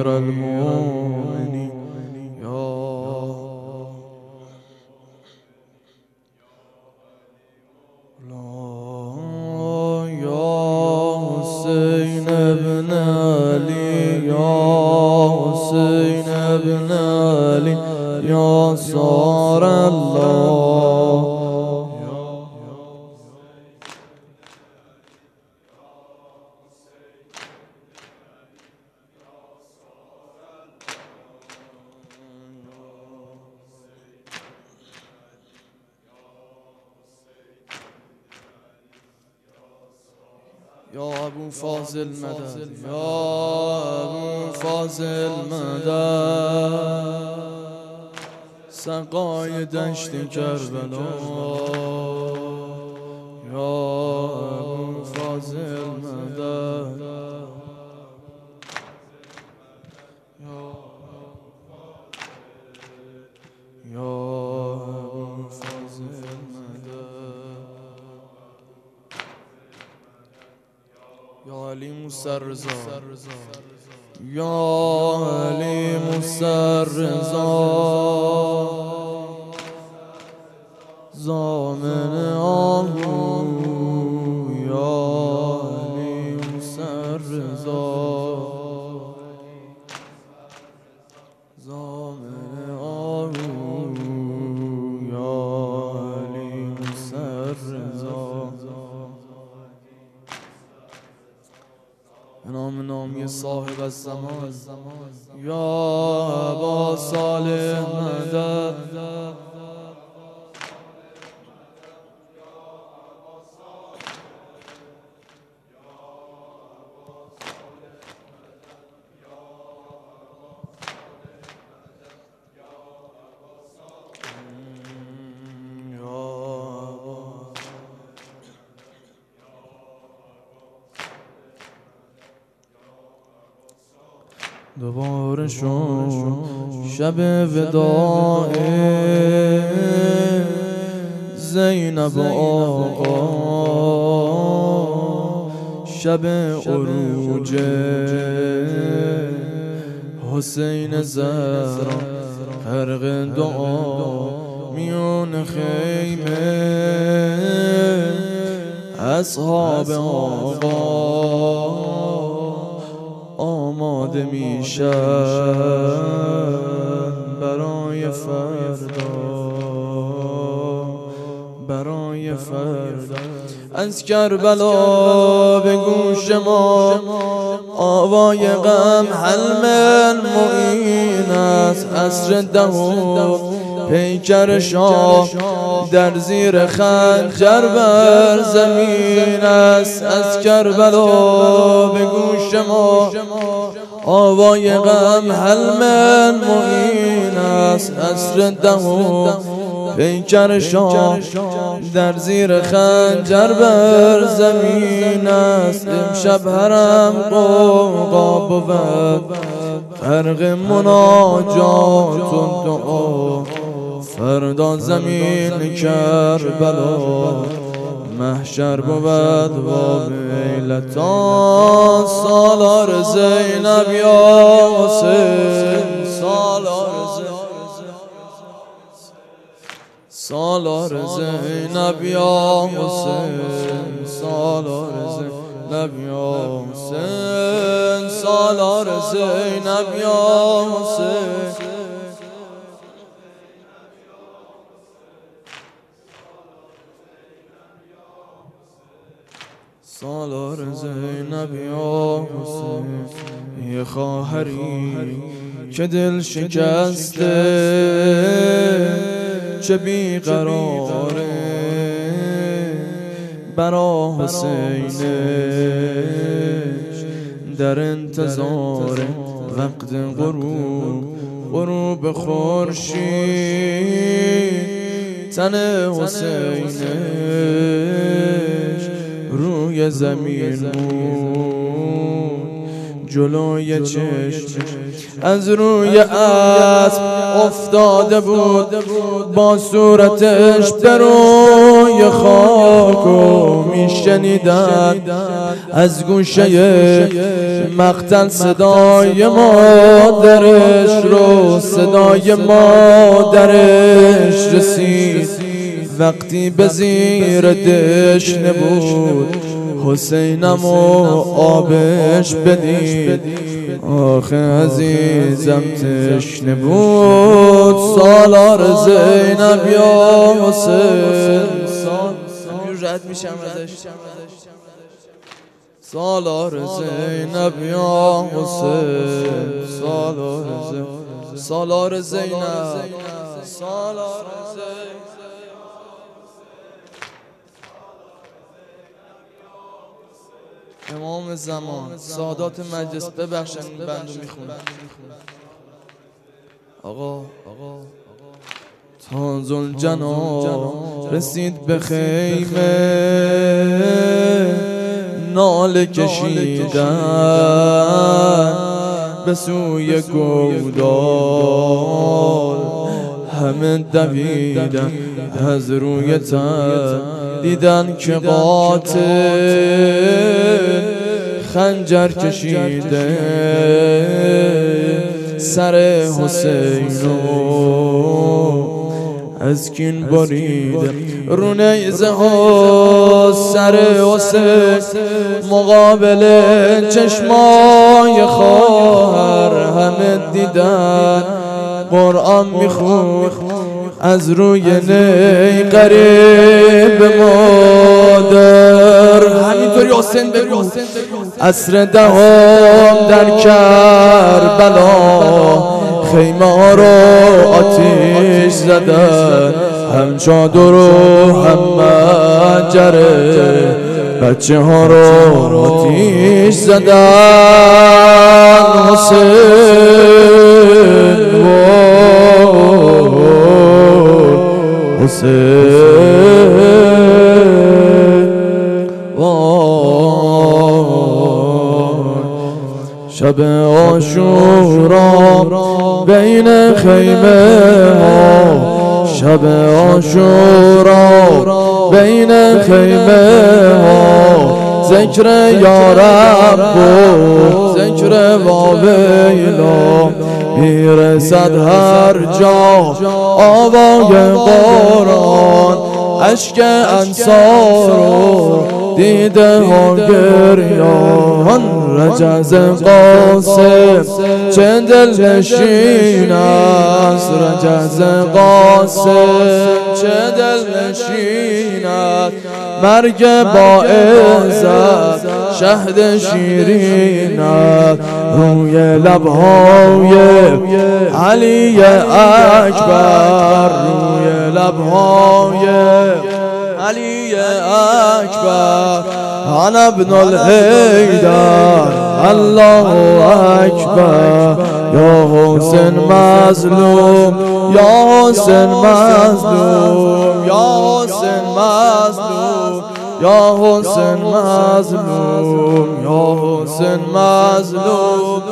امیر المؤمنین حسین ابن علی یا حسین ابن علی یا صار الله یا ابو فاضل مدد یا ابو فاضل مدد سقای دشت کربلا یا ابو فاضل مدد یا ابو فاضل یا علی موسی رضا یا علی موسی رضا زامن آهو یا علی موسی رضا زامن آهو یا علی موسی رضا نامی صاحب الزمان یا ابا صالح مدد دوباره شد شب وداع زینب آقا شب عروج حسین زهرا غرق دعا میون خیمه اصحاب آقا آماده میشن برای فردا از کربلا به گوش ما آوای غم حلم المعین است عصر دهم پیکر شاه در زیر خنجر بر زمین است از کربلا به گوش ما آوای غم حلم المعین است عصر دهم پیکر شاه در زیر خنجر بر زمین است امشب حرم قوقا بود غرق مناجات و دعا فردا زمین کربلا محشر بود و ویلتا سالار زینب یا حسین سالار زینب یا حسین سالار زینب یا حسین سالار زینب یا حسین سالار زینب یا حسین یه خواهری که دل شکسته چه بیقراره برا حسینش در انتظار وقت غروب خورشید تن حسینش روی زمین بود جلوی چشم از روی اسب افتاده بود با صورتش به روی چشمای خاکو میشنیدن، از گوشه مقتل صدای مادرش رو، صدای مادرش رسید. وقتی به زیر دشنه بود حسینم و آبش بدید، آخه عزیزم تشنه بود. سالار زینب یا حسین، رد میشم ازش. سالار زینب یا حسین، سالار زینب، سالار زینب. امام زمان سادات مجلس ببخشن این بندو میخونم. آقا تا ذوالجلال رسید به خیمه، ناله کشیدن به سوی گودال، همه دویدن از روی تن، دیدن که قاتل خنجر کشیده سر حسین رو، از کین بریده رو نیزه ها سر حسین، مقابل چشمای خواهر همه دیدن قرآن میخوند از روی نی قریب مادر. همینطوری حسین بگو عصر دهم در کربلا، خیمه ها رو آتیش زدن، هم چادر و هم منجره، بچه ها رو آتیش زدن. شب عاشورا بین خیمه ها، شب عاشورا بین خیمه ها، ذکر یا رب و ذکر واویلا، میرسد هر جا آوای قرآن، اشک انصار و دیده ها گریان. رجز قاسم چه دلنشین است، رجز قاسم چه دلنشین است، مرگ با عزت شهد شیرین است، روی لبهای علی اکبر، روی لبهای علی اکبر، انا ابن الحیدر الله اکبر، یا حسین مظلوم، یا حسین مظلوم، یا حسین مظلوم، یا حسین مظلوم، یا حسین مظلوم.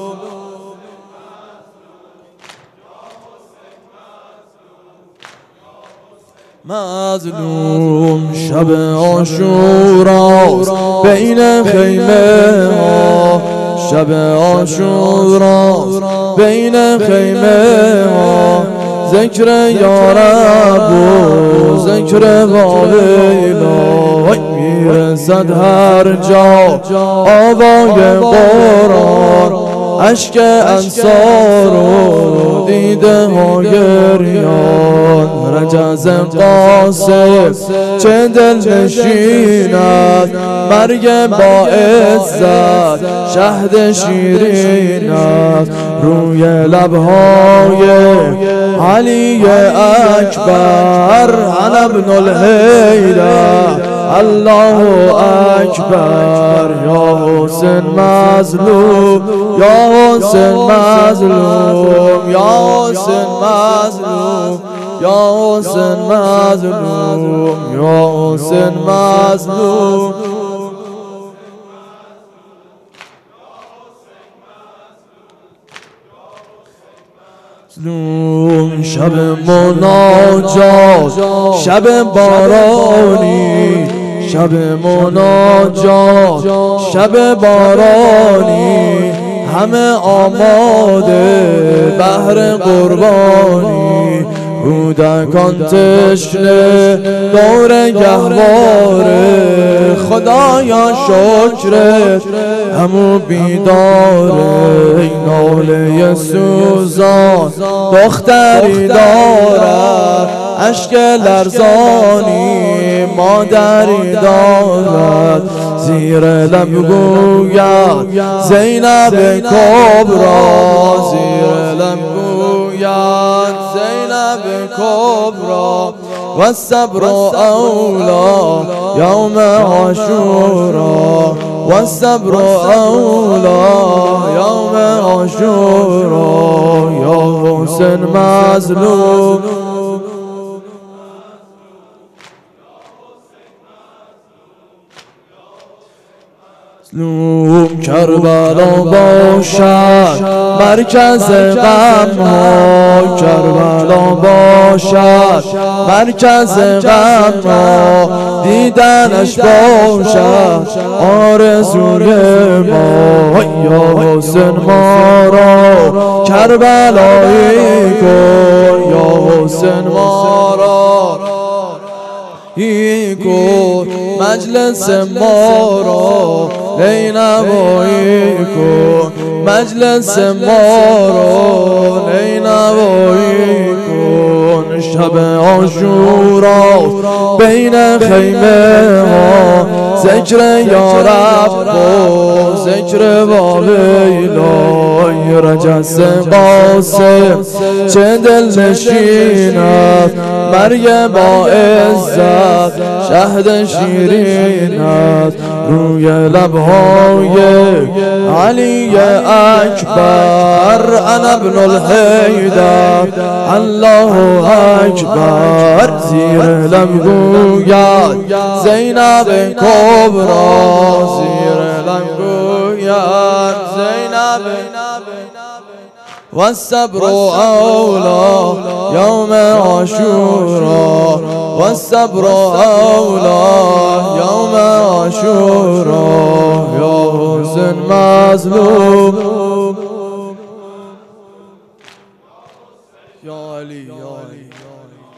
مظلوم شب عاشوراست بین خیمه ها، شب عاشوراست بین خیمه ها، ذکر یا رب و ذکر واویلا، میرسد هر جا آوای قرآن، اشک انصار و دیده ها گریان. رجز قاسم چه دلنشین است، مرگ با عزت شهد شیرین است، روی لبهای علی اکبر، انا ابن الحیدر الله اکبر، یا حسین مظلوم، یا حسین مظلوم، یا حسین مظلوم، یا حسین مظلوم، یا حسین مظلوم. شب مناجات شب بارانی، شب مناجات شب بارانی، همه آماده بهر قربانی. کودکان تشنه دور گهواره، خدایا شکرت همو بیداره. ای ناله سوزان دختری دارد، اشک لرزانی مادری دارد. زیر لب گوید زینب کبرا، زیر لب گوید زینب کبرا. و الصبر اولا یوم عاشورا، و الصبر اولا یوم عاشورا. یا حسین مظلوم کربلا باشد مرکز غم ها، کربلا باشد مرکز غم ها. دیدنش باشد آرزوی ما. یا حسین ما را کربلایی کن، یا حسین ما را کن. مجلس ما را نینوایی کن، مجلس ما را نینوایی کن. شب عاشورا بین خیمه ها، ذکر یا رب و ذکر والیلا. رجس قاسم چه دل نشیند، مرگ با عزت شهد شیرین است. روی لبهای علی اکبر، انا ابن الحیدر الله اکبر. زیر لب گوید زینب کبرا، زیر لب گوید زینب. و الصبر اولا یوم عاشورا، و الصبر اولا یوم عاشورا. یا حسین مظلوم یا علی، یا علی.